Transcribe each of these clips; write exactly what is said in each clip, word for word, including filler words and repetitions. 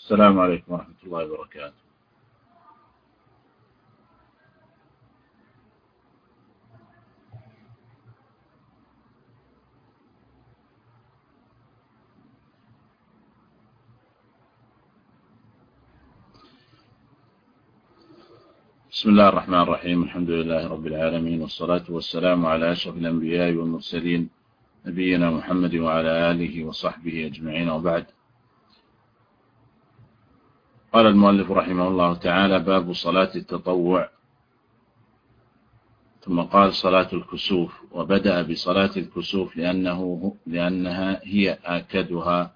السلام عليكم ورحمة الله وبركاته. بسم الله الرحمن الرحيم. الحمد لله رب العالمين، والصلاة والسلام على أشرف الأنبياء والمرسلين نبينا محمد وعلى آله وصحبه أجمعين، وبعد. قال المؤلف رحمه الله تعالى: باب صلاة التطوع. ثم قال: صلاة الكسوف. وبدأ بصلاة الكسوف لأنه لأنها هي آكدها،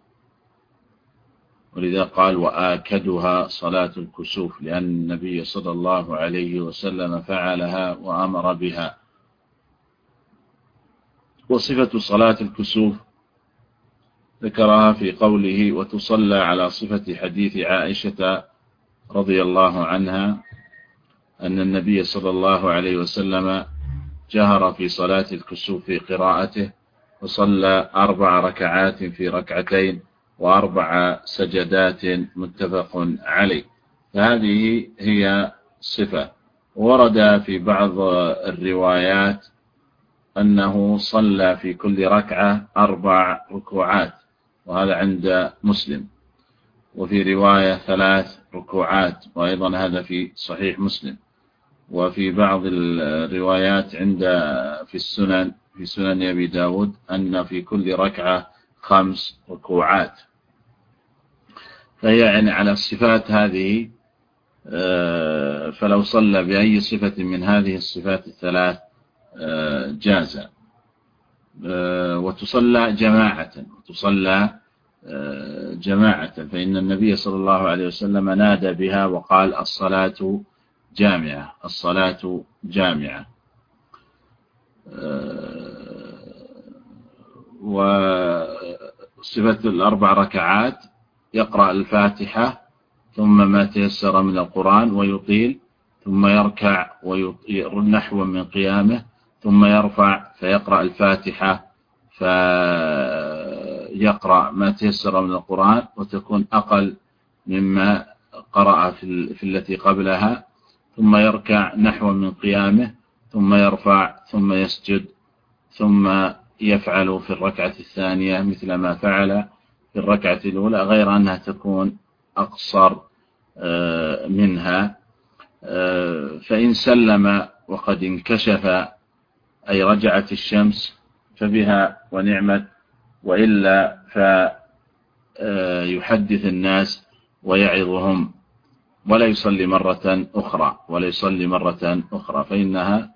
ولذا قال: وآكدها صلاة الكسوف، لأن النبي صلى الله عليه وسلم فعلها وأمر بها. وصفة صلاة الكسوف ذكرها في قوله: وتصلى على صفة حديث عائشة رضي الله عنها أن النبي صلى الله عليه وسلم جهر في صلاة الكسوف في قراءته، وصلى أربع ركعات في ركعتين وأربع سجدات متفق عليه. فهذه هي صفة. ورد في بعض الروايات أنه صلى في كل ركعة أربع ركوعات، وهذا عند مسلم. وفي رواية ثلاث ركوعات، وأيضا هذا في صحيح مسلم. وفي بعض الروايات عند في السنن في سنن أبي داود أن في كل ركعة خمس ركوعات. فهي يعني على الصفات هذه، فلو صلى بأي صفة من هذه الصفات الثلاث جاز. وتصلى جماعة وتصلى جماعة فإن النبي صلى الله عليه وسلم نادى بها وقال: الصلاة جامعة، الصلاة جامعة. وصفة الأربع ركعات: يقرأ الفاتحة ثم ما تيسر من القرآن ويطيل، ثم يركع ويطيل نحو من قيامه، ثم يرفع فيقرأ الفاتحة فيقرأ ما تيسر من القرآن، وتكون أقل مما قرأ في, في التي قبلها، ثم يركع نحو من قيامه، ثم يرفع ثم يسجد، ثم يفعل في الركعة الثانية مثل ما فعل في الركعة الأولى، غير أنها تكون أقصر منها. فإن سلم وقد انكشف أي رجعت الشمس فبها ونعمت، وإلا فيحدث الناس ويعظهم، ولا يصلي مرة أخرى ولا يصلي مرة أخرى فإنها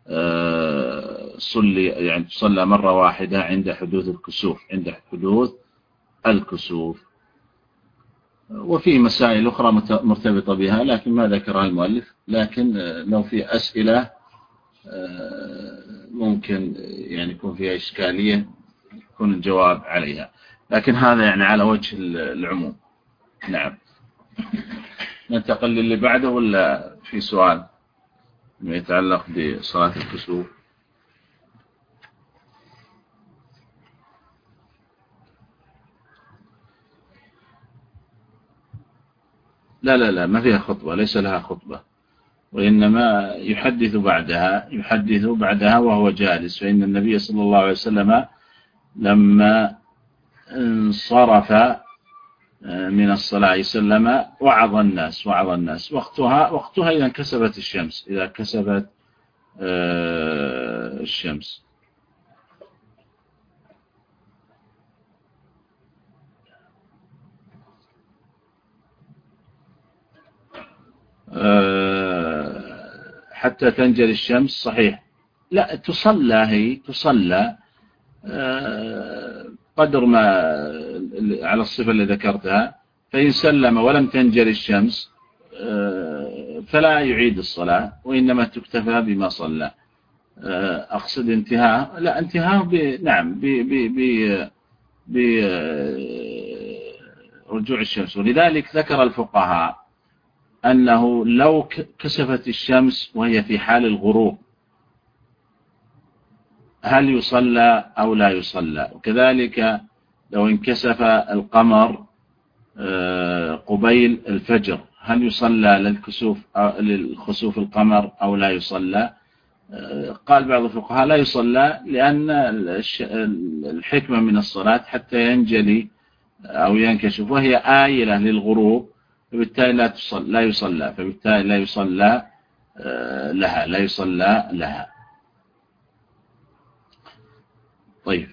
صلي يعني تصلى مرة واحدة عند حدوث الكسوف عند حدوث الكسوف. وفي مسائل أخرى مرتبطة بها لكن ما ذكرها المؤلف، لكن لو في أسئلة ممكن يعني يكون فيها إشكالية يكون الجواب عليها، لكن هذا يعني على وجه العموم. نعم. ننتقل للي بعده ولا في سؤال ما يتعلق بصلاة الكسوف؟ لا لا لا ما فيها خطبة، ليس لها خطبة، وإنما يحدث بعدها يحدث بعدها وهو جالس. فإن النبي صلى الله عليه وسلم لما انصرف من الصلاة سلم وعظ الناس وعظ الناس وقتها وقتها إذا انكسفت الشمس إذا كسفت الشمس. حتى تنجلي الشمس صحيح. لا، تصلى هي تصلى قدر ما على الصفة اللي ذكرتها. فإن سلم ولم تنجلي الشمس فلا يعيد الصلاة، وإنما تكتفى بما صلى. أقصد انتهاء لا انتهاء ب... نعم ب... ب... ب... برجوع الشمس. ولذلك ذكر الفقهاء أنه لو كسفت الشمس وهي في حال الغروب هل يصلى أو لا يصلى، وكذلك لو انكسف القمر قبيل الفجر هل يصلى للكسوف أو للخسوف القمر أو لا يصلى؟ قال بعض الفقهاء لا يصلى، لأن الحكمة من الصلاة حتى ينجلي أو ينكشف، وهي آيلة للغروب، فبالتالي لا تصلى لا يصلى فبالتالي لا يصلى لها لا يصلى لها. طيب،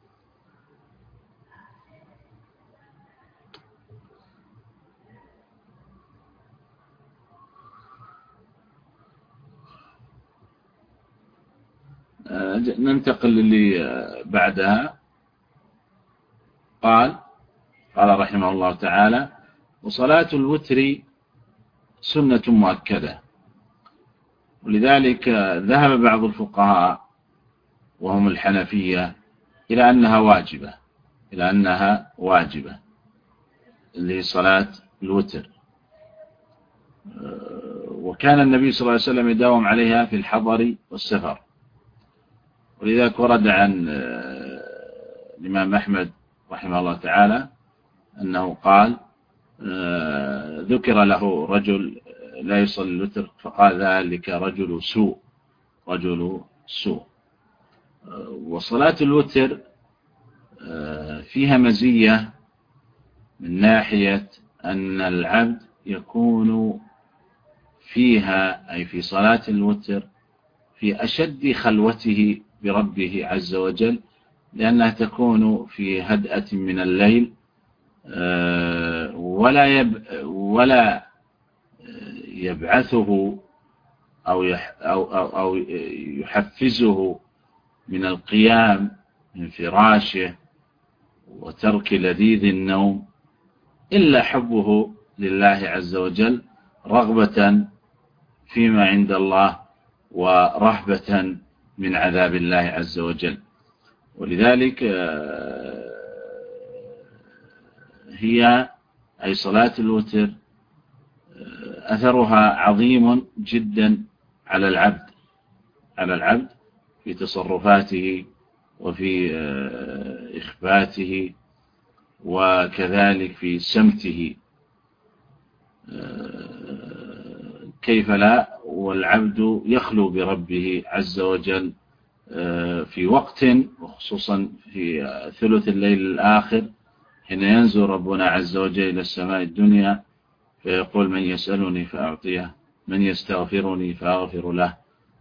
ننتقل للي بعدها. قال قال رحمه الله تعالى: وصلاة الوتر سنة مؤكدة. ولذلك ذهب بعض الفقهاء وهم الحنفية إلى أنها واجبة إلى أنها واجبة لصلاة الوتر، وكان النبي صلى الله عليه وسلم يداوم عليها في الحضر والسفر. ولذلك ورد عن الإمام أحمد رحمه الله تعالى أنه قال: ذكر له رجل لا يصلي الوتر فقال: ذلك رجل سوء رجل سوء. وصلاة الوتر فيها مزية من ناحية أن العبد يكون فيها، أي في صلاة الوتر، في أشد خلوته بربه عز وجل، لأنها تكون في هدأة من الليل، ولا يب ولا يبعثه أو أو أو يحفزه من القيام من فراشه وترك لذيذ النوم إلا حبه لله عز وجل، رغبة فيما عند الله ورهبة من عذاب الله عز وجل. ولذلك هي أي صلاة الوتر أثرها عظيم جدا على العبد على العبد في تصرفاته وفي إخباته وكذلك في سمته، كيف لا والعبد يخلو بربه عز وجل في وقت، وخصوصا في ثلث الليل الآخر، حين ينزل ربنا عز وجل إلى السماء الدنيا فيقول: من يسألني فأعطيه، من يستغفرني فأغفر له.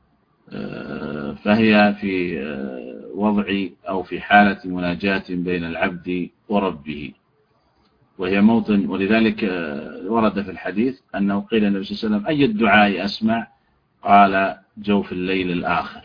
فهي في وضع أو في حالة مناجاة بين العبد وربه، وهي موطن. ولذلك ورد في الحديث أنه قيل النبي صلى الله عليه وسلم: أي الدعاء أسمع؟ قال: جوف الليل الآخر.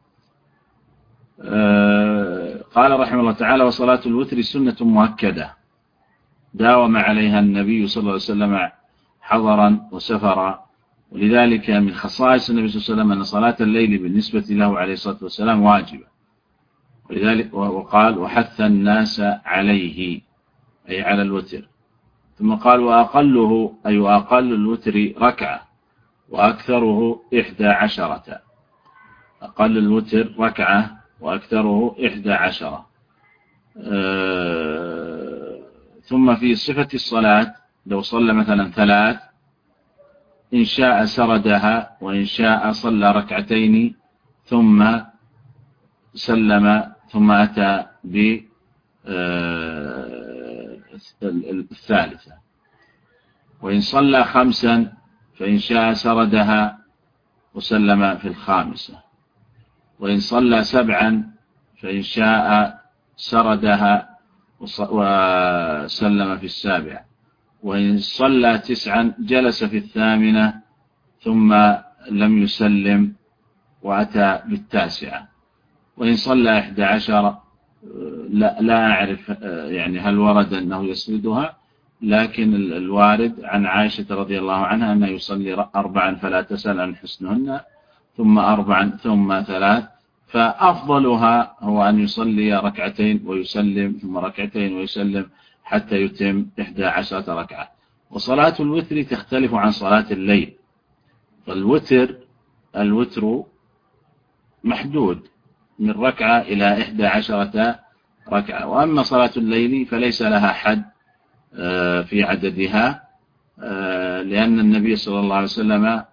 قال رحمه الله تعالى: وصلاة الوتر سنة مؤكدة داوم عليها النبي صلى الله عليه وسلم حضرا وسفرا. ولذلك من خصائص النبي صلى الله عليه وسلم أن صلاة الليل بالنسبة له عليه الصلاة والسلام واجبة. ولذلك وقال: وحث الناس عليه، أي على الوتر. ثم قال: وأقله، أي أقل الوتر ركعة، وأكثره إحدى عشرة. أقل الوتر ركعة وأكثره إحدى عشرة. أه ثم في صفة الصلاة لو صلى مثلا ثلاث، إن شاء سردها، وإن شاء صلى ركعتين ثم سلم ثم أتى بالثالثة. وإن صلى خمسا فإن شاء سردها وسلم في الخامسة. وإن صلى سبعا فإن شاء سردها وسلم في السابعة. وإن صلى تسعا جلس في الثامنة ثم لم يسلم وأتى بالتاسعة. وإن صلى إحدى عشر لا, لا أعرف يعني هل ورد أنه يسردها، لكن الوارد عن عائشة رضي الله عنها أنه يصلي أربعا فلا تسأل عن حسنهن، ثم أربعا ثم ثلاث. فأفضلها هو أن يصلي ركعتين ويسلم ثم ركعتين ويسلم حتى يتم إحدى عشرة ركعة. وصلاة الوتر تختلف عن صلاة الليل. فالوتر الوتر محدود من ركعة إلى إحدى عشرة ركعة. وأما صلاة الليل فليس لها حد في عددها، لأن النبي صلى الله عليه وسلم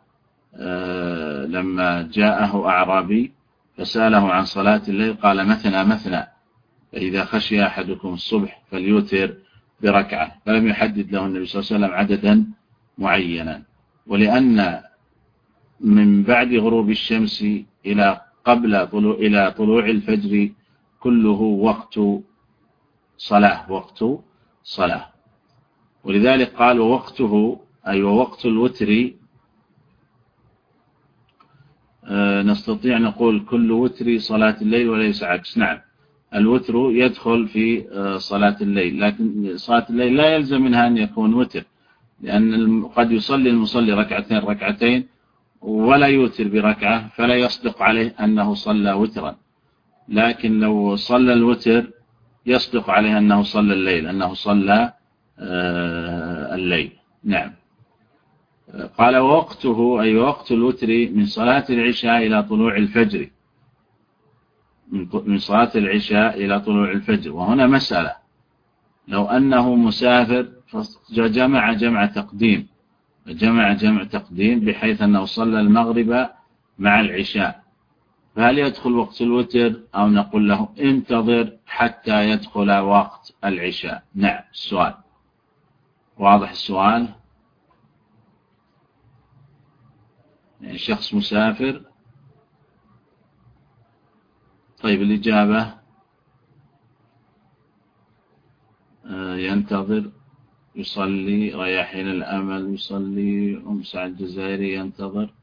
لما جاءه أعرابي فسأله عن صلاة الليل قال مثنى مثنى، فإذا خشي أحدكم الصبح فليوتر بركعة، فلم يحدد له النبي صلى الله عليه وسلم عددا معينا. ولأن من بعد غروب الشمس إلى قبل طلوع إلى طلوع الفجر كله وقت صلاة وقت صلاة، ولذلك قال ووقته أي ووقت الوتر نستطيع نقول كل وتر صلاة الليل وليس عكس. نعم، الوتر يدخل في صلاة الليل، لكن صلاة الليل لا يلزم منها أن يكون وتر، لأن قد يصلي المصلي ركعتين ركعتين ولا يوتر بركعة، فلا يصدق عليه أنه صلى وترا. لكن لو صلى الوتر يصدق عليه أنه صلى الليل، أنه صلى الليل. نعم. قال ووقته أي وقت الوتر من صلاة العشاء إلى طلوع الفجر، من صلاة العشاء إلى طلوع الفجر. وهنا مسألة، لو أنه مسافر فجمع جمع تقديم، جمع جمع تقديم بحيث أنه صلى المغرب مع العشاء، فهل يدخل وقت الوتر أو نقول له انتظر حتى يدخل وقت العشاء؟ نعم. السؤال واضح؟ السؤال يعني شخص مسافر. طيب الإجابة ينتظر، يصلي، رياحين الأمل يصلي، أم سعد الجزائري ينتظر،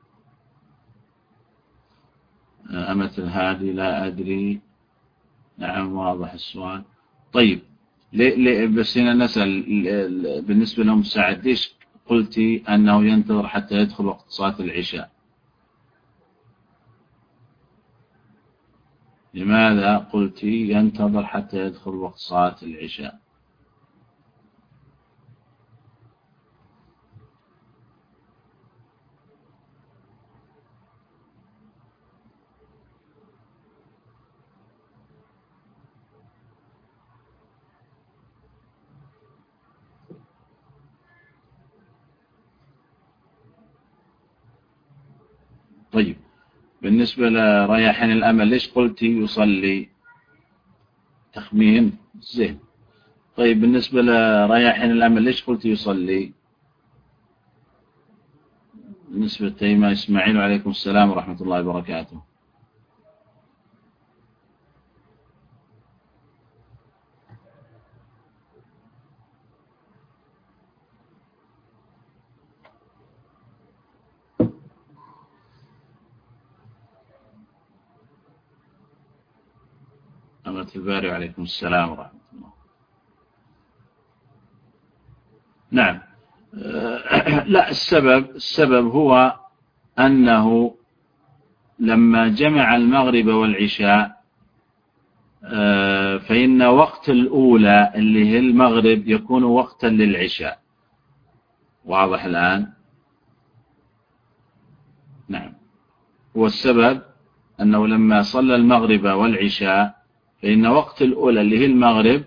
أمة الهادي لا أدري. نعم واضح السؤال. طيب ليه ليه بس هنا نسأل بالنسبة لأم سعد، ليش قلتي أنه ينتظر حتى يدخل وقت صلاة العشاء؟ لماذا قلتي ينتظر حتى يدخل وقت صلاة العشاء؟ طيب بالنسبة لرياحين الأمل ليش قلتي يصلي؟ تخمين زين. طيب بالنسبة لرياحين الأمل ليش قلتي يصلي؟ بالنسبة لتيمة إسماعيل وعليكم السلام ورحمة الله وبركاته. أمة الباري وعليكم السلام ورحمة الله. نعم. لا، السبب السبب هو أنه لما جمع المغرب والعشاء فإن وقت الأولى اللي هي المغرب يكون وقتا للعشاء. واضح الآن؟ نعم. والسبب أنه لما صلى المغرب والعشاء فإن وقت الأولى اللي هي المغرب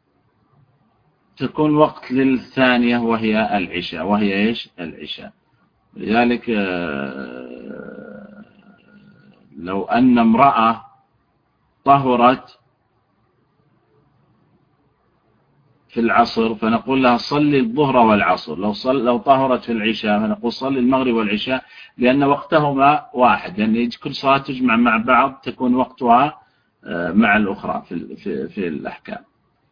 تكون وقت للثانية وهي العشاء، وهي إيش؟ العشاء. لذلك لو أن امرأة طهرت في العصر فنقول لها صلي الظهر والعصر، لو صل لو طهرت في العشاء فنقول صلي المغرب والعشاء، لأن وقتهما واحد، لأن يعني كل صلاة تجمع مع بعض تكون وقتها مع الأخرى في في في الأحكام.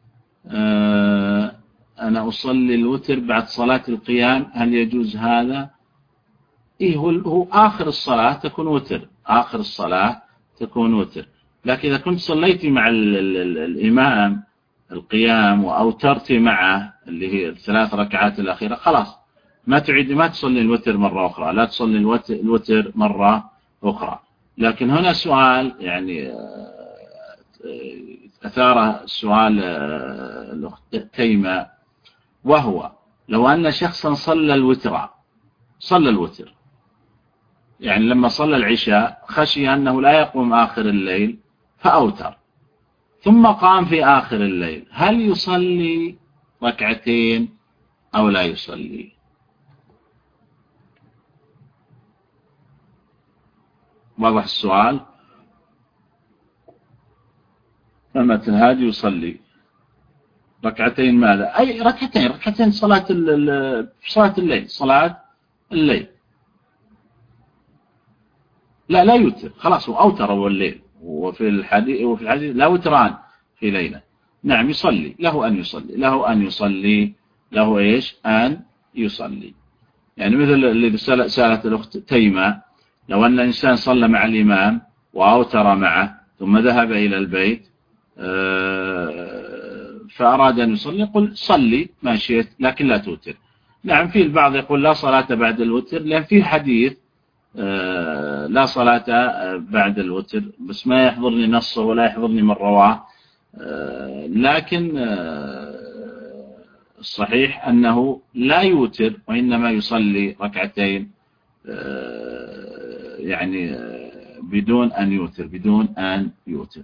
أنا أصلي الوتر بعد صلاة القيام، هل يجوز هذا؟ إيه، هو آخر الصلاة تكون وتر، آخر الصلاة تكون وتر. لكن إذا كنت صليتي مع ال ال ال الإمام القيام وأوترتي معه اللي هي الثلاث ركعات الأخيرة، خلاص ما تعيد، ما تصلي الوتر مرة أخرى، لا تصلي الوتر مرة أخرى. لكن هنا سؤال يعني أثار السؤال الأخت تيمة، وهو لو أن شخصا صلى الوتر صلى الوتر يعني لما صلى العشاء خشي أنه لا يقوم آخر الليل فأوتر، ثم قام في آخر الليل، هل يصلي ركعتين أو لا يصلي. واضح السؤال؟ فمثل هذا يصلي ركعتين ماذا؟ أي ركعتين ركعتين صلاة صلاة الليل صلاة الليل. لا لا يوتر، خلاص هو أوتر أول الليل، وفي الحديث وفي الحديث لا وتران في ليلة. نعم يصلي، له أن يصلي، له أن يصلي، له إيش؟ أن يصلي. يعني مثل اللي سألت الأخت تيمة، لو أن الإنسان صلى مع الإمام وأوتر معه ثم ذهب إلى البيت فأراد أن يصلي، يقول صلي ما شئت لكن لا توتر. نعم في البعض يقول لا صلاة بعد الوتر، لأن في حديث لا صلاة بعد الوتر، بس ما يحضرني نصه ولا يحضرني من رواه، لكن الصحيح أنه لا يوتر وإنما يصلي ركعتين يعني بدون أن يوتر بدون أن يوتر.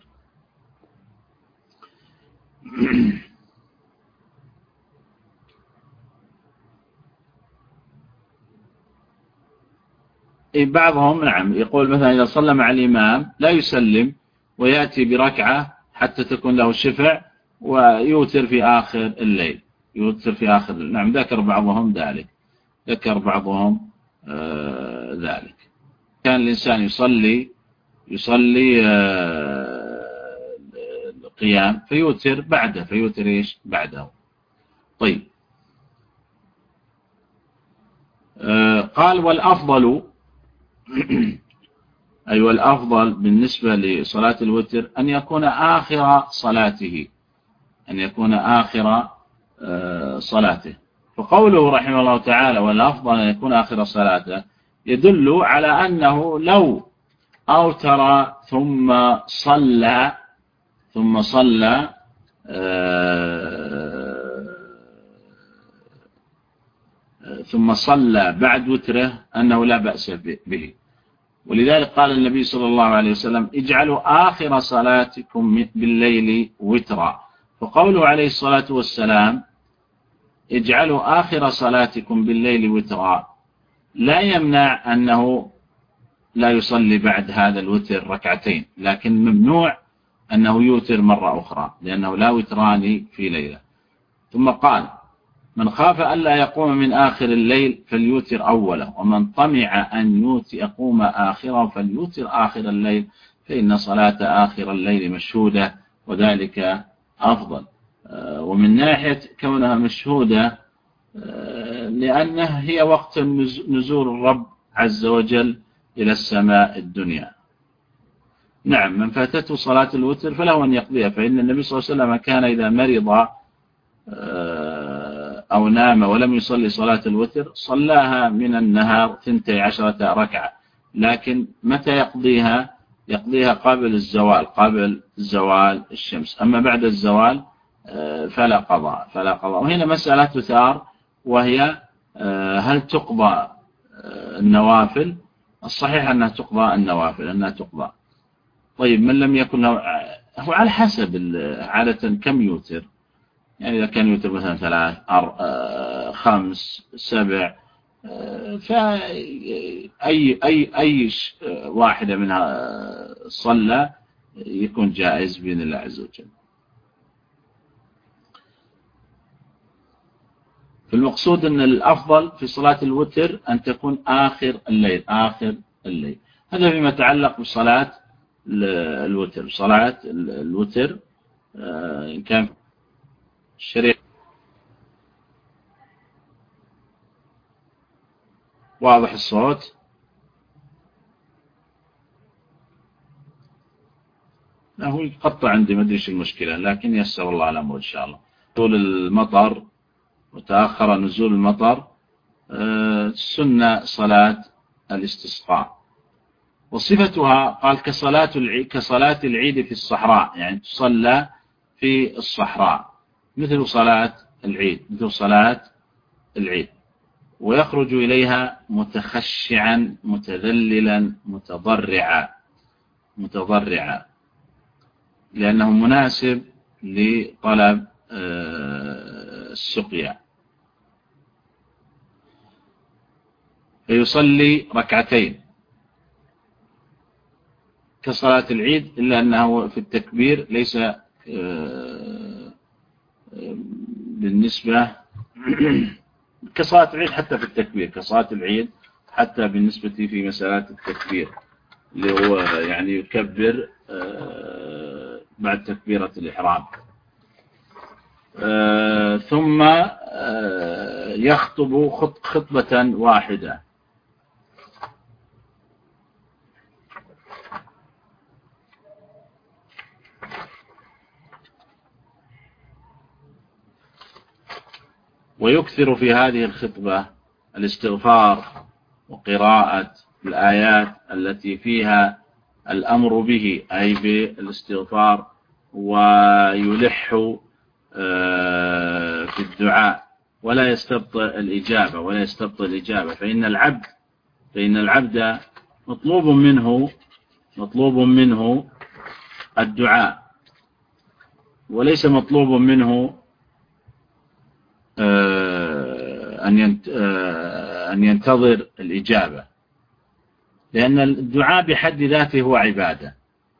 بعضهم نعم يقول مثلا إذا صلى مع الإمام لا يسلم ويأتي بركعة حتى تكون له شفع ويوتر في آخر الليل، يوتر في آخر الليل. نعم ذكر بعضهم ذلك، ذكر بعضهم آه ذلك. كان الإنسان يصلي يصلي آه القيام فيوتر بعده، فيوتر إيش بعده. طيب آه قال والأفضل أي أيوة الأفضل بالنسبة لصلاة الوتر أن يكون آخر صلاته، أن يكون آخر صلاته. فقوله رحمه الله تعالى والأفضل أن يكون آخر صلاته يدل على أنه لو أوتر ثم صلى ثم صلى ثم صلى بعد وتره أنه لا بأس به. ولذلك قال النبي صلى الله عليه وسلم اجعلوا آخر صلاتكم بالليل وترا. فقوله عليه الصلاة والسلام اجعلوا آخر صلاتكم بالليل وترا لا يمنع أنه لا يصلي بعد هذا الوتر ركعتين، لكن ممنوع أنه يوتر مرة أخرى لأنه لا وتران في ليلة. ثم قال من خاف ألا يقوم من آخر الليل فليوتر أوله، ومن طمع أن يوتي يقوم آخره فليوتر آخر الليل، فإن صلاة آخر الليل مشهودة وذلك أفضل. ومن ناحية كونها مشهودة لأنه هي وقت نزول الرب عز وجل إلى السماء الدنيا. نعم من فاتته صلاة الوتر فله أن يقضيها، فإن النبي صلى الله عليه وسلم كان إذا مرض أو نام ولم يصلي صلاة الوتر صلاها من النهار ثنتي عشرة ركعة، لكن متى يقضيها؟ يقضيها قبل الزوال، قبل زوال الشمس. أما بعد الزوال فلا قضاء فلا قضاء. وهنا مسألة تثار وهي هل تقضى النوافل؟ الصحيح أنها تقضى النوافل أنها تقضى. طيب من لم يكن له، هو على حسب عادة كم يوتر، يعني إذا كان يوتر مثلا ثلاث أر... خمس سبع، فأي أي أي واحدة منها صلى يكون جائز بإذن الله عز وجل. فالمقصود أن الأفضل في صلاة الوتر أن تكون آخر الليل آخر الليل. هذا فيما يتعلق بصلاة الوتر. صلاة الوتر إن كان الشريعة واضح الصوت، هو يقطع عندي ما ادري ايش المشكلة، لكن يسر الله الأمر إن شاء الله. طول المطر وتأخر نزول المطر سنة صلاة الاستسقاء، وصفتها قال كصلاة العيد كصلاة العيد في الصحراء، يعني تصلى في الصحراء مثل صلاة العيد مثل صلاة العيد، ويخرج إليها متخشعا متذللا متضرعا متضرعا لأنه مناسب لطلب السقيا. فيصلي ركعتين كصلاة العيد، إلا أنه في التكبير ليس بالنسبة كصلاة العيد حتى في التكبير كصلاة العيد حتى بالنسبة في مسألة التكبير اللي هو يعني يكبر بعد تكبيرة الإحرام، ثم يخطب خطبة واحدة. ويكثر في هذه الخطبة الاستغفار وقراءة الآيات التي فيها الأمر به أي بالاستغفار، ويلح في الدعاء ولا يستبطئ الإجابة ولا يستبطئ الإجابة فإن العبد فإن العبد مطلوب منه مطلوب منه الدعاء، وليس مطلوب منه أن ينتظر الإجابة، لأن الدعاء بحد ذاته هو عبادة،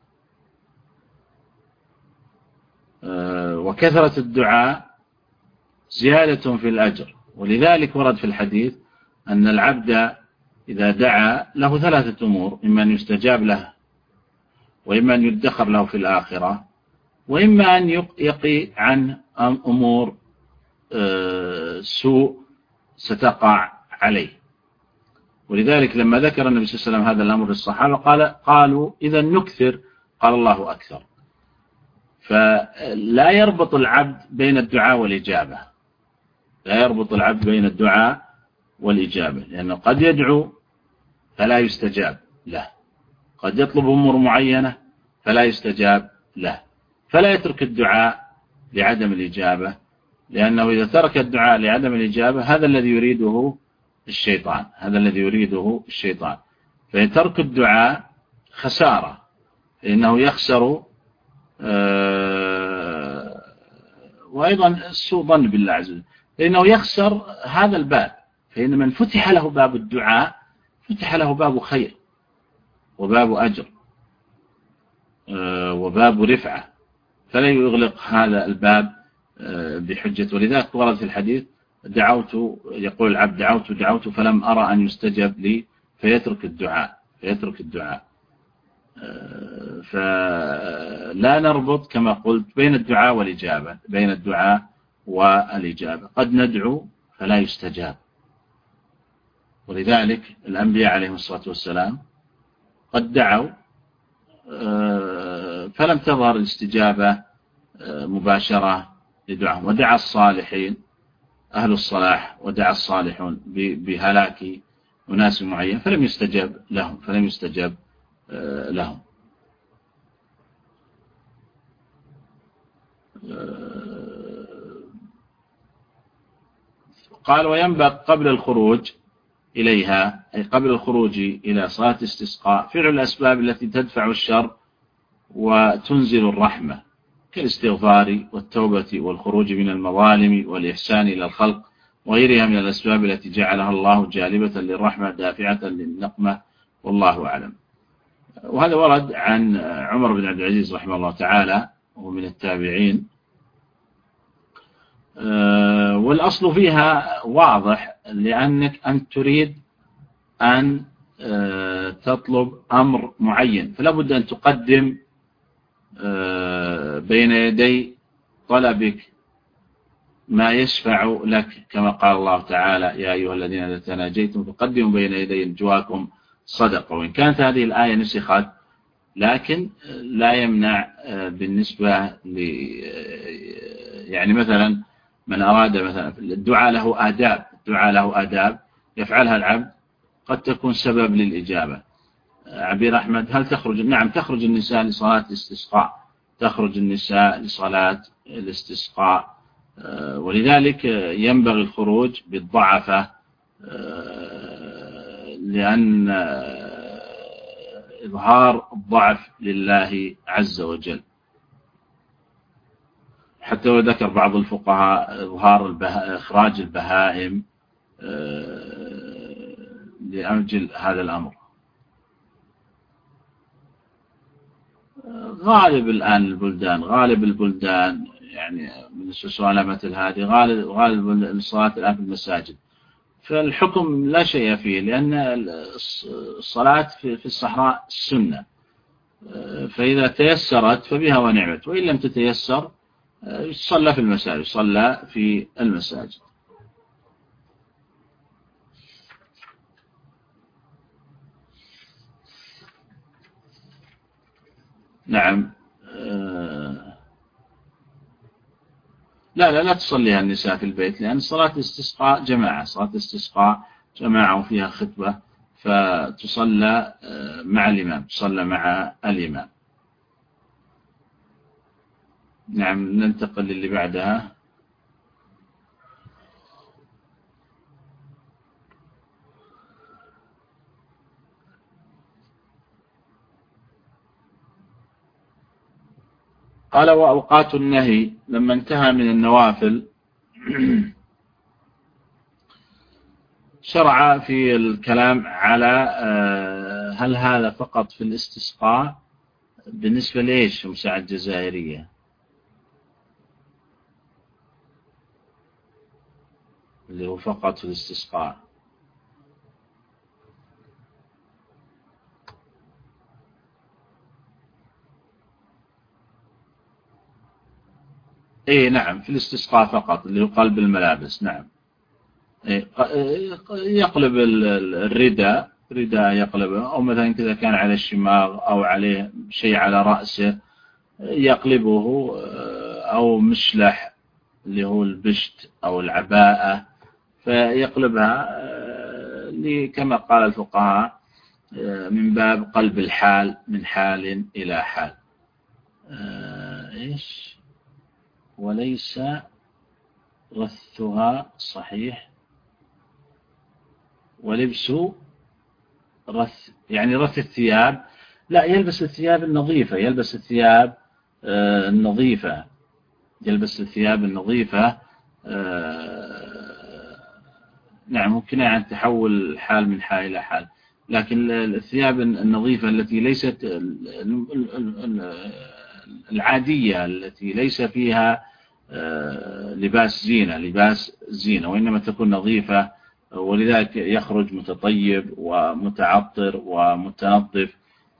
وكثرة الدعاء زيادة في الأجر. ولذلك ورد في الحديث أن العبد إذا دعا له ثلاثة أمور: إما أن يستجاب له، وإما أن يدخر له في الآخرة، وإما أن يقي عن أمور سوء ستقع عليه. ولذلك لما ذكر النبي صلى الله عليه وسلم هذا الأمر للصحابة قال قالوا إذا نكثر، قال الله أكثر. فلا يربط العبد بين الدعاء والإجابة لا يربط العبد بين الدعاء والإجابة لأنه قد يدعو فلا يستجاب له، قد يطلب أمور معينة فلا يستجاب له، فلا يترك الدعاء لعدم الإجابة، لأنه إذا ترك الدعاء لعدم الإجابة هذا الذي يريده الشيطان هذا الذي يريده الشيطان فترك الدعاء خسارة، لأنه يخسر وأيضا سوء ظن بالله عز وجل، لأنه يخسر هذا الباب. فإن من فتح له باب الدعاء فتح له باب خير وباب أجر وباب رفعة، فلا يغلق هذا الباب بحجة. ولذلك ورد في الحديث دعوت يقول العبد دعوت دعوت فلم أرى أن يستجب لي فيترك الدعاء فيترك الدعاء فلا نربط كما قلت بين الدعاء والإجابة بين الدعاء والإجابة قد ندعو فلا يستجاب. ولذلك الأنبياء عليهم الصلاة والسلام قد دعوا فلم تظهر الاستجابة مباشرة لدعاهم، ودعا الصالحين أهل الصلاح ودعا الصالحون بهلاك أناس معين فلم يستجب لهم فلم يستجب لهم. قال وينبغي قبل الخروج إليها أي قبل الخروج إلى صلاة استسقاء فعل الأسباب التي تدفع الشر وتنزل الرحمة كالاستغفار والتوبة والخروج من المظالم والإحسان إلى الخلق وغيرها من الأسباب التي جعلها الله جالبة للرحمة دافعة للنقمة، والله أعلم. وهذا ورد عن عمر بن عبد العزيز رحمه الله تعالى ومن التابعين، والأصل فيها واضح لأنك أنت تريد أن تطلب أمر معين فلا بد أن تقدم بين يدي طلبك ما يشفع لك كما قال الله تعالى يا أيها الذين إذا تناجيتم فقدموا بين يدي نجواكم صدقة. وإن كانت هذه الآية نسخت لكن لا يمنع بالنسبة ل يعني مثلا من أراد مثلا الدعاء له آداب الدعاء له آداب يفعلها العبد قد تكون سبب للإجابة. عبير أحمد هل تخرج؟ نعم تخرج النساء لصلاة الاستسقاء تخرج النساء لصلاة الاستسقاء، ولذلك ينبغي الخروج بالضعفة لأن إظهار الضعف لله عز وجل. حتى وذكر بعض الفقهاء إظهار البها... إخراج البهائم لأجل هذا الأمر. غالب الآن البلدان غالب البلدان يعني بالنسبة لسؤال مثل هذه غالب غالب الصلاة الآن في المساجد، فالحكم لا شيء فيه، لأن الصلاة في الصحراء سنة، فإذا تيسرت فبها ونعمت، وإن لم تتيسر يصلى في المساجد يصلى في المساجد. نعم. لا لا لا تصليها النساء في البيت، لأن صلاة الاستسقاء جماعة صلاة الاستسقاء جماعة وفيها خطبة، فتصلى مع الإمام تصلى مع الإمام. نعم. ننتقل للي بعدها. قال وأوقات النهي، لما انتهى من النوافل شرع في الكلام على هل هذا فقط في الاستسقاء بالنسبة لإيش مساعد الجزائرية اللي هو فقط في الاستسقاء. ايه نعم، في الاستسقاء فقط اللي هو قلب الملابس. نعم. إيه يقلب الرداء رداء يقلبه، او مثلا كذا كان على الشماغ او عليه شيء على رأسه يقلبه، او مشلح اللي هو البشت او العباءة فيقلبها كما قال الفقهاء من باب قلب الحال من حال إلى حال. إيش وليس رثها صحيح ولبس رث يعني رث الثياب، لا يلبس الثياب النظيفة يلبس الثياب النظيفة يلبس الثياب النظيفة. نعم ممكن عن تحول الحال من حال إلى حال، لكن الثياب النظيفة التي ليست العادية التي ليس فيها لباس زينة لباس زينة وإنما تكون نظيفة، ولذلك يخرج متطيب ومتعطر ومتنظف،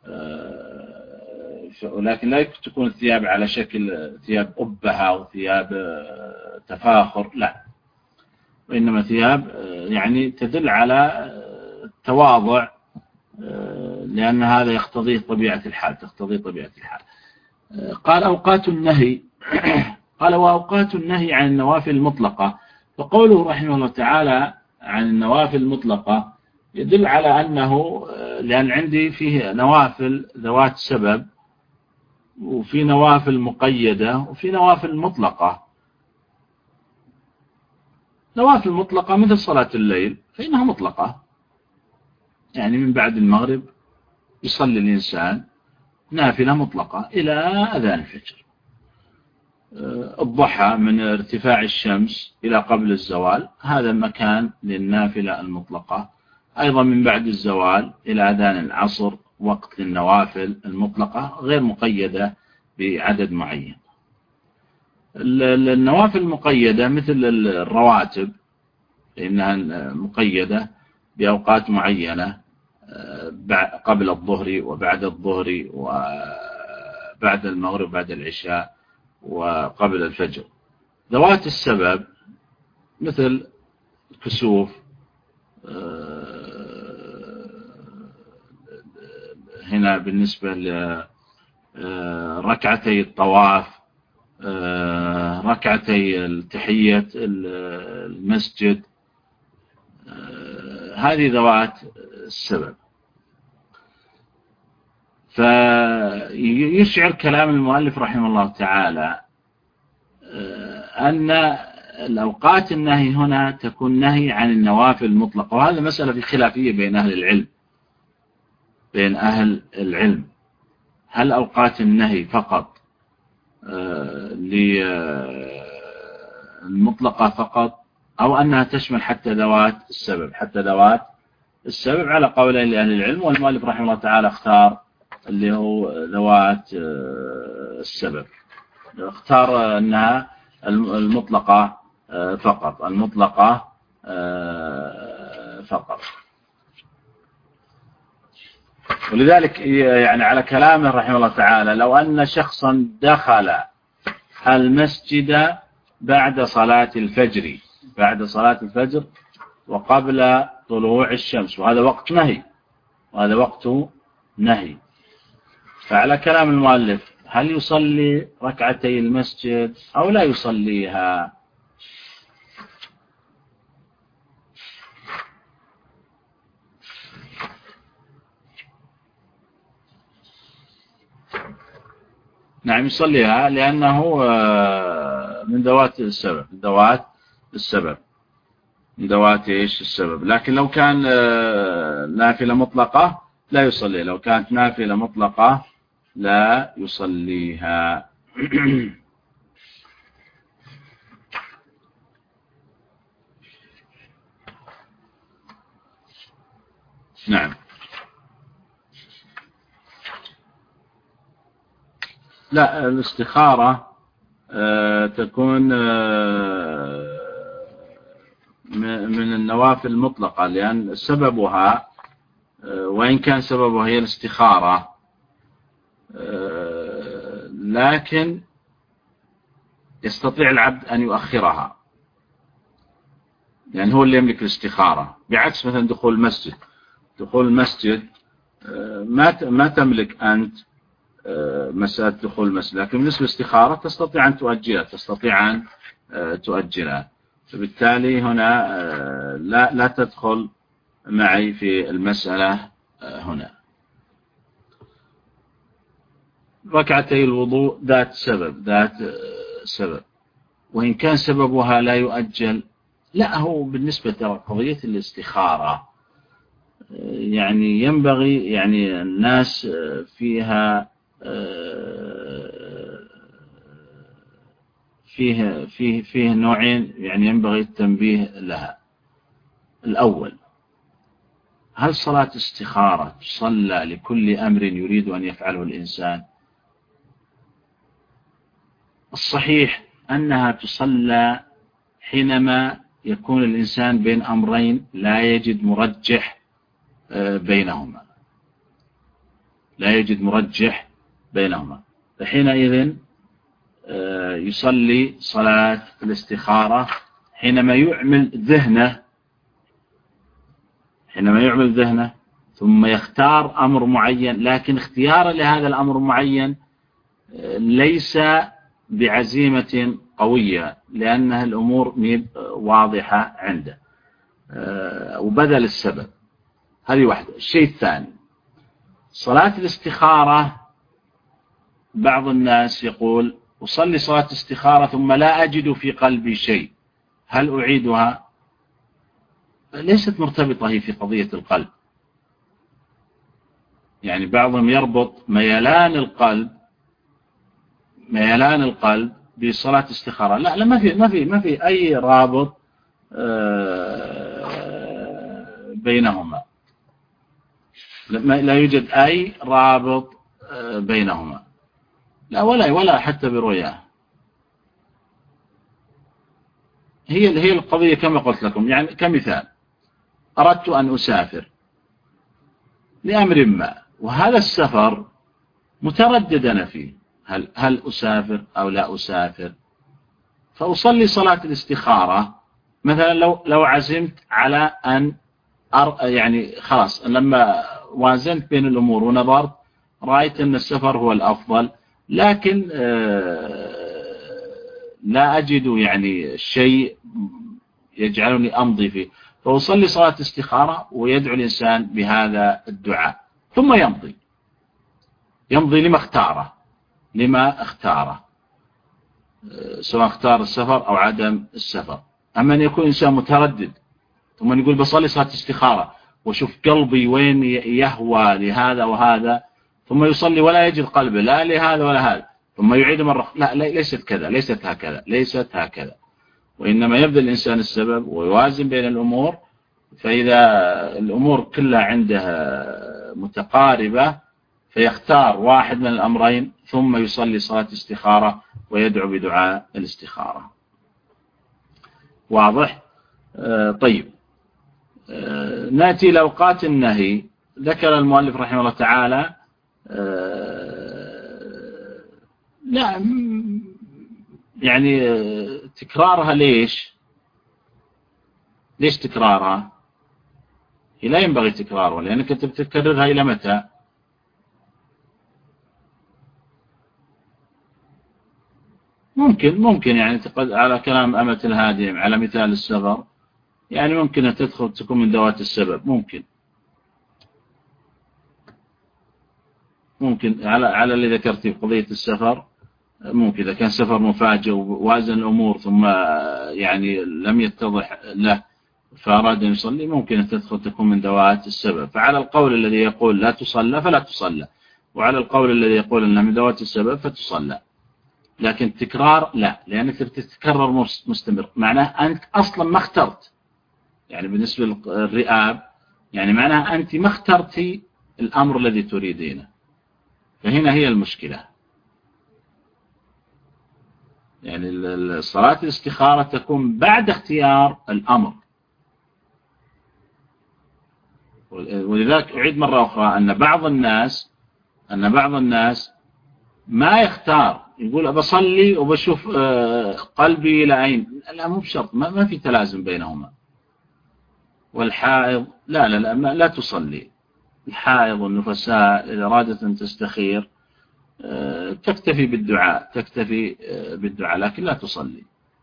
ولكن لا تكون الثياب على شكل ثياب أبهة أو ثياب تفاخر، لا، وإنما ثياب يعني تدل على التواضع، لأن هذا يقتضيه طبيعة الحال تقتضي طبيعة الحال. قال أوقات النهي قال وأوقات النهي عن النوافل المطلقة، فقوله رحمه الله تعالى عن النوافل المطلقة يدل على أنه لأن عندي فيه نوافل ذوات سبب وفي نوافل مقيدة وفي نوافل مطلقة. نوافل مطلقة مثل صلاة الليل فإنها مطلقة، يعني من بعد المغرب يصلي الإنسان نافلة مطلقة إلى أذان الفجر. الضحى من ارتفاع الشمس إلى قبل الزوال هذا مكان للنافلة المطلقة. أيضا من بعد الزوال إلى أذان العصر وقت للنوافل المطلقة غير مقيدة بعدد معين. النوافل المقيدة مثل الرواتب إنها مقيدة بأوقات معينة قبل الظهر وبعد الظهر وبعد المغرب وبعد العشاء وقبل الفجر. ذوات السبب مثل الكسوف، هنا بالنسبة لركعتي الطواف، ركعتي التحية المسجد، هذه ذوات السبب. فيشعر كلام المؤلف رحمه الله تعالى أن الأوقات النهي هنا تكون نهي عن النوافل المطلقة، وهذا مسألة في خلافية بين أهل العلم بين أهل العلم هل أوقات النهي فقط للمطلقة فقط أو أنها تشمل حتى ذوات السبب حتى ذوات السبب على قولين لأهل العلم، والمؤلف رحمه الله تعالى اختار اللي هو ذوات السبب، اختار أنها المطلقة فقط، المطلقة فقط. ولذلك يعني على كلامه رحمه الله تعالى لو أن شخصا دخل المسجد بعد صلاة الفجر بعد صلاة الفجر وقبل طلوع الشمس، وهذا وقت نهي وهذا وقت نهي، فعلى كلام المؤلف هل يصلي ركعتي المسجد أو لا يصليها؟ نعم يصليها، لأنه من ذوات السبب من ذوات السبب من ذوات ايش السبب. لكن لو كان نافلة مطلقة لا يصلي، لو كانت نافلة مطلقة لا يصليها. نعم. لا، الاستخارة تكون من النوافل المطلقة، لأن سببها وإن كان سببها هي الاستخارة لكن يستطيع العبد أن يؤخرها، يعني هو اللي يملك الاستخارة، بعكس مثلا دخول المسجد. دخول المسجد ما ما تملك أنت مسألة دخول المسجد، لكن بالنسبة للاستخارة تستطيع أن تؤجلها تستطيع أن تؤجلها فبالتالي هنا لا لا تدخل معي في المسألة هنا. ركعتي الوضوء ذات سبب ذات سبب وإن كان سببها لا يؤجل، لا، هو بالنسبة لقضية الاستخارة يعني ينبغي يعني الناس فيها فيه فيه فيه نوعين يعني ينبغي التنبيه لها. الأول، هل صلاة استخارة تصلى لكل أمر يريد أن يفعله الإنسان؟ الصحيح أنها تصلى حينما يكون الإنسان بين أمرين لا يجد مرجح بينهما لا يجد مرجح بينهما فحينئذ يصلي صلاة الاستخارة حينما يعمل ذهنه حينما يعمل ذهنه ثم يختار أمر معين، لكن اختياره لهذا الأمر المعين ليس بعزيمة قوية لأنها الأمور واضحة عنده وبذل السبب. هذه واحدة. الشيء الثاني، صلاة الاستخارة بعض الناس يقول أصلي صلاة استخارة ثم لا أجد في قلبي شيء، هل أعيدها؟ ليست مرتبطة هي في قضية القلب، يعني بعضهم يربط ميلان القلب ميلان القلب بصلاة استخارة. لا لا ما في ما في ما في أي رابط بينهما، لا يوجد أي رابط بينهما، لا ولا ولا حتى برؤياه. هي هي القضية كما قلت لكم، يعني كمثال أردت أن أسافر لأمر ما، وهذا السفر متردد أنا فيه، هل هل أسافر أو لا أسافر، فأصلي صلاة الاستخارة. مثلا لو لو عزمت على أن أر يعني خلاص لما وازنت بين الأمور ونظرت رأيت أن السفر هو الأفضل، لكن لا أجد يعني شيء يجعلني أمضي فيه، فأصلي صلاة استخارة ويدعو الإنسان بهذا الدعاء ثم يمضي يمضي لما اختاره لما اختاره سواء اختار السفر أو عدم السفر. أما أن يكون إنسان متردد ثم يقول بصلي صلاة استخارة وشوف قلبي وين يهوى لهذا وهذا، ثم يصلي ولا يجد قلبه لا لهذا ولا هذا، ثم يعيد مرة، لا ليست كذا ليست هكذا ليست هكذا وإنما يبذل الإنسان السبب ويوازن بين الأمور فإذا الأمور كلها عنده متقاربة فيختار واحد من الأمرين ثم يصلي صلاة استخارة ويدعو بدعاء الاستخارة. واضح؟ آه طيب، آه نأتي لأوقات النهي. ذكر المؤلف رحمه الله تعالى آه لا يعني تكرارها. ليش ليش تكرارها؟ هي لا ينبغي تكرارها، لأنك أنت بتكررها إلى متى؟ ممكن ممكن يعني على كلام أمة الهادي على مثال السفر، يعني ممكن أن تدخل تكون من ذوات السبب. ممكن ممكن على على اللي ذكرت في قضية السفر. ممكن إذا كان سفر مفاجئ ووازن الأمور ثم يعني لم يتضح له فأراد أن يصلي، ممكن أن تدخل تكون من ذوات السبب. فعلى القول الذي يقول لا تصلى فلا تصلى، وعلى القول الذي يقول أنها من ذوات السبب فتصلى. لكن تكرار لا، لأنك تتكرر مستمر، معناه أنت أصلا ما اخترت. يعني بالنسبة للرئاب يعني معناه أنت ما اخترتي الأمر الذي تريدينه، فهنا هي المشكلة. يعني صلاة الاستخارة تكون بعد اختيار الأمر. ولذلك أعيد مرة أخرى أن بعض الناس أن بعض الناس ما يختار، يقول بصلي وبشوف قلبي إلى أين. لا، مو بشرط، ما في تلازم بينهما. والحائض لا لا لا, لا تصلي. الحائض والنفساء إذا أرادت أن تستخير تكتفي بالدعاء تكتفي بالدعاء لكن لا تصلي.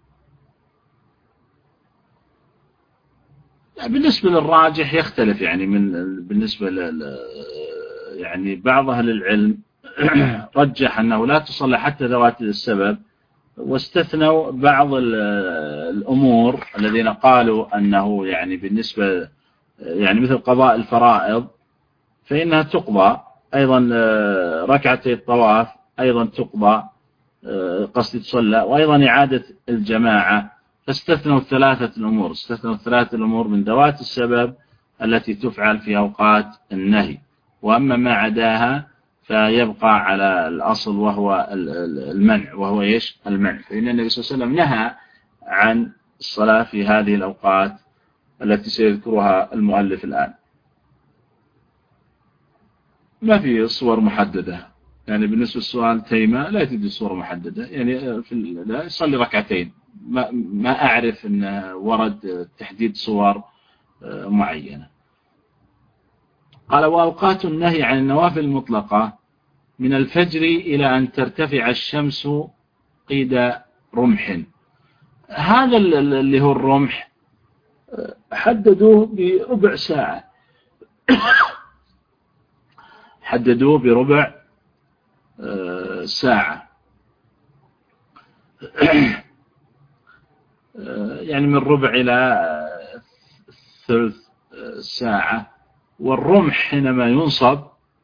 بالنسبة للراجح يختلف، يعني من بالنسبة ل يعني بعض أهل العلم رجح أنه لا تصلي حتى ذوات السبب، واستثنوا بعض الأمور الذين قالوا أنه يعني بالنسبة يعني مثل قضاء الفرائض فإنها تقضى أيضا. ركعتي الطواف أيضا تقضى قصد تصلى، وأيضا إعادة الجماعة. فاستثنوا ثلاثة الأمور استثنوا ثلاثة الأمور من ذوات السبب التي تفعل في أوقات النهي. وأما ما عداها فيبقى على الأصل وهو المنع، وهو إيش؟ المنع. فإن النبي صلى الله عليه وسلم نهى عن الصلاة في هذه الأوقات التي سيذكرها المؤلف الآن. ما في صور محددة، يعني بالنسبة للسؤال تيمة لا تجد صورة محددة، يعني في لا يصلي ركعتين. ما ما أعرف أن ورد تحديد صور معينة. قال وأوقات النهي عن النوافل المطلقة من الفجر إلى أن ترتفع الشمس قيد رمح. هذا اللي هو الرمح حددوه بربع ساعة حددوه بربع ساعة يعني من ربع إلى ثلث ساعة. والرمح حينما ينصب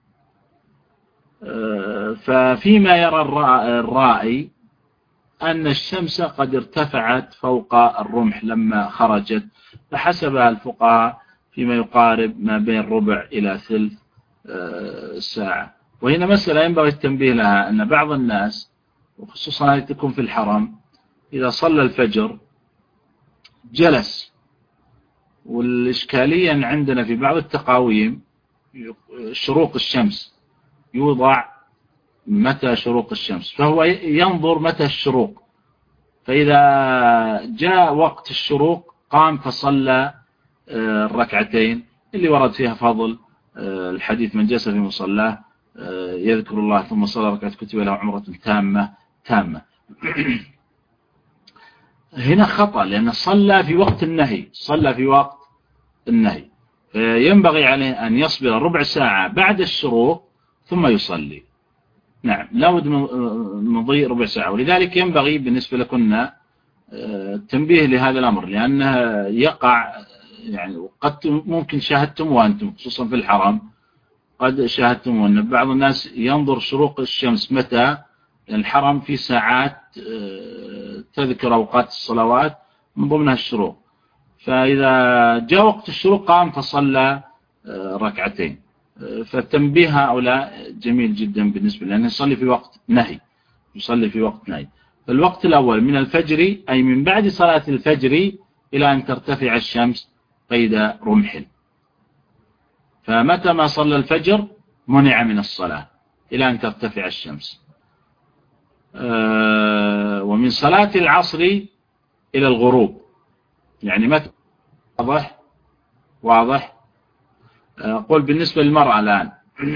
ففيما يرى الرائي أن الشمس قد ارتفعت فوق الرمح لما خرجت، فحسبها الفقهاء فيما يقارب ما بين ربع إلى ثلث ساعة. وهنا مسألة ينبغي التنبيه لها، أن بعض الناس وخصوصا هذه تكون في الحرم إذا صلى الفجر جلس. والإشكالية عندنا في بعض التقاويم شروق الشمس يوضع متى شروق الشمس، فهو ينظر متى الشروق، فإذا جاء وقت الشروق قام فصلى الركعتين اللي ورد فيها فضل الحديث من جلس في مصلاه يذكر الله ثم صلى ركعة كتب له عمرة تامة تامة. هنا خطأ، لأنه صلى في وقت النهي صلى في وقت النهي فينبغي عليه أن يصبر ربع ساعة بعد الشروق ثم يصلي. نعم، لا بد من مضي ربع ساعة. ولذلك ينبغي بالنسبة لكنا التنبيه لهذا الأمر، لأنه يقع يعني قد ممكن شاهدتم وأنتم خصوصا في الحرم قد شاهدتم أن بعض الناس ينظر شروق الشمس متى. الحرم في ساعات تذكر أوقات الصلوات من ضمنها الشروق، فإذا جاء وقت الشروق قام فصلى ركعتين. فتنبيه هؤلاء جميل جدا بالنسبة لأنه يصلي في وقت نهي، يصلي في وقت نهي. فالوقت الأول من الفجر أي من بعد صلاة الفجر إلى أن ترتفع الشمس قيد رمح. فمتى ما صلى الفجر منع من الصلاة إلى أن ترتفع الشمس. ومن صلاة العصر إلى الغروب، يعني متى. واضح واضح. أقول بالنسبة للمرأة الآن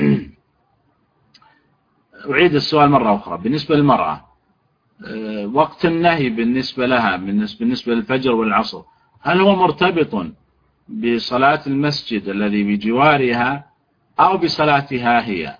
أعيد السؤال مرة أخرى. بالنسبة للمرأة وقت النهي بالنسبة لها بالنسبة للفجر والعصر، هل هو مرتبط بصلاة المسجد الذي بجوارها أو بصلاتها هي؟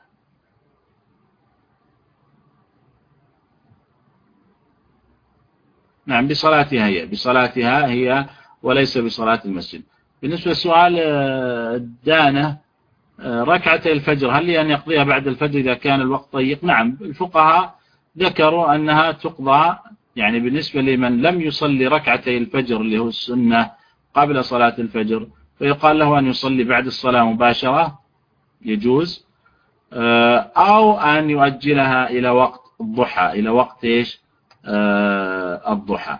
نعم بصلاتها هي، بصلاتها هي وليس بصلاة المسجد. بالنسبة لسؤال الدانة ركعتي الفجر هل لي أن يقضيها بعد الفجر إذا كان الوقت ضيق؟ نعم الفقهاء ذكروا أنها تقضى، يعني بالنسبة لمن لم يصلي ركعتي الفجر اللي هو السنة قبل صلاة الفجر فيقال له أن يصلي بعد الصلاة مباشرة يجوز، أو أن يؤجلها إلى وقت الضحى، إلى وقت إيش الضحى.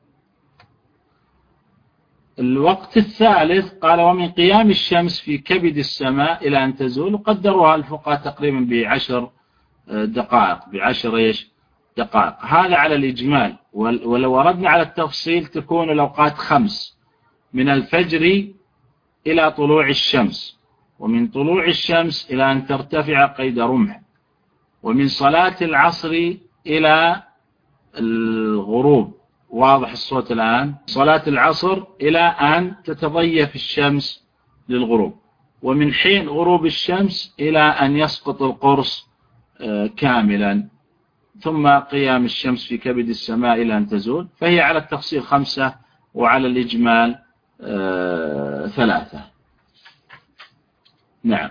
الوقت الثالث قال ومن قيام الشمس في كبد السماء إلى أن تزول، قدروها الفقهاء تقريبا بعشر دقائق، بعشر إيش دقائق. هذا على الإجمال، ولو أردنا على التفصيل تكون الأوقات خمس: من الفجر إلى طلوع الشمس، ومن طلوع الشمس إلى أن ترتفع قيد رمح، ومن صلاة العصر إلى الغروب. واضح الصوت الآن؟ صلاة العصر إلى أن تتضيف الشمس للغروب، ومن حين غروب الشمس إلى أن يسقط القرص كاملا، ثم قيام الشمس في كبد السماء إلى أن تزول. فهي على التفصيل خمسة وعلى الإجمال ثلاثة. نعم.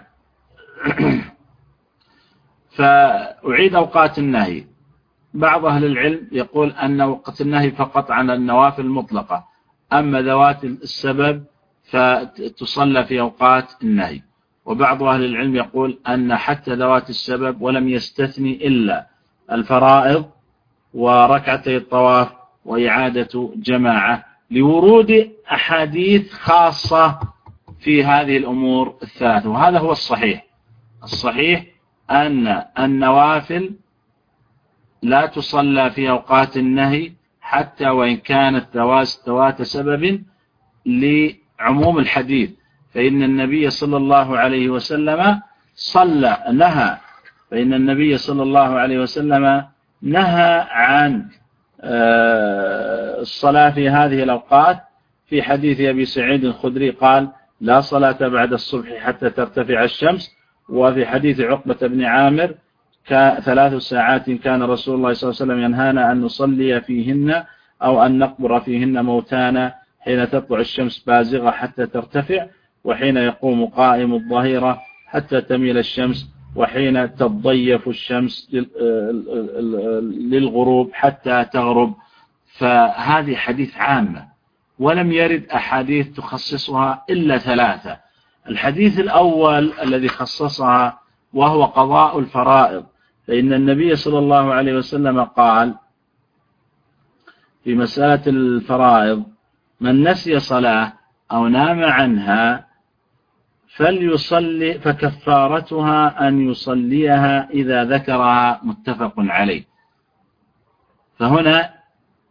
فأعيد أوقات النهي. بعض أهل العلم يقول أن وقت النهي فقط عن النوافل المطلقة، أما ذوات السبب فتصلى في أوقات النهي. وبعض أهل العلم يقول أن حتى ذوات السبب ولم يستثني إلا الفرائض وركعتي الطواف وإعادة جماعة، لورود أحاديث خاصة في هذه الأمور الثلاثة. وهذا هو الصحيح. الصحيح أن النوافل لا تصلى في أوقات النهي حتى وإن كانت ذوات سبب، لعموم الحديث. فإن النبي صلى الله عليه وسلم صلى نهى فإن النبي صلى الله عليه وسلم نهى عن الصلاة في هذه الأوقات. في حديث أبي سعيد الخدري قال لا صلاة بعد الصبح حتى ترتفع الشمس. وفي حديث عقبة بن عامر ثلاث ساعات كان رسول الله صلى الله عليه وسلم ينهانا أن نصلي فيهن أو أن نقبر فيهن موتانا، حين تطلع الشمس بازغة حتى ترتفع، وحين يقوم قائم الظهيرة حتى تميل الشمس، وحين تضيف الشمس للغروب حتى تغرب. فهذه حديث عامة، ولم يرد أحاديث تخصصها إلا ثلاثة. الحديث الأول الذي خصصها وهو قضاء الفرائض، فإن النبي صلى الله عليه وسلم قال في مسألة الفرائض من نسي صلاة أو نام عنها فليصلي فكفارتها أن يصليها إذا ذكرها، متفق عليه. فهنا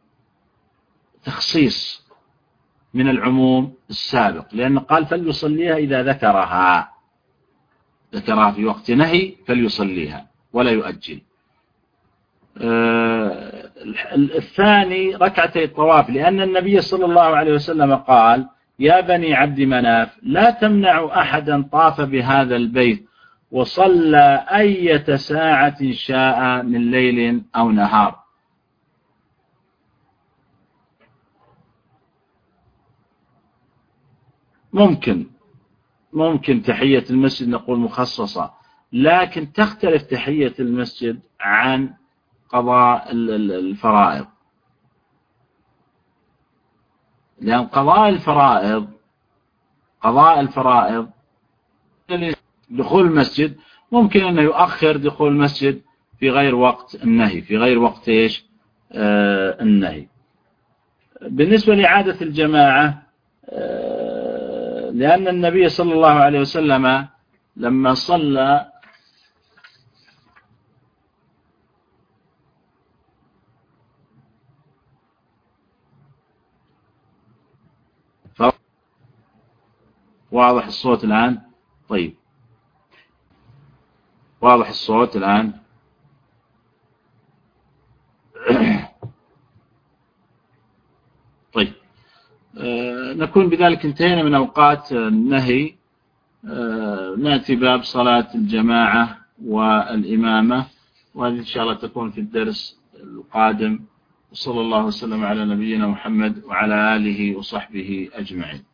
تخصيص من العموم السابق، لأن قال فليصليها إذا ذكرها، ذكرها في وقت نهي فليصليها ولا يؤجل. آه الثاني ركعتي الطواف، لأن النبي صلى الله عليه وسلم قال يا بني عبد مناف لا تمنعوا أحدا طاف بهذا البيت وصلى أية ساعة شاء من ليل أو نهار. ممكن ممكن تحية المسجد نقول مخصصة، لكن تختلف تحية المسجد عن قضاء الفرائض. لأن قضاء الفرائض قضاء الفرائض دخول المسجد ممكن أنه يؤخر دخول المسجد في غير وقت النهي في غير وقت إيش آه النهي. بالنسبة لعادة الجماعة آه لأن النبي صلى الله عليه وسلم لما صلى واضح الصوت الآن؟ طيب واضح الصوت الآن؟ طيب آه نكون بذلك انتهينا من أوقات النهي. آه نأتي باب صلاة الجماعة والإمامة، وهذه إن شاء الله تكون في الدرس القادم. وصلى الله وسلم على نبينا محمد وعلى آله وصحبه أجمعين.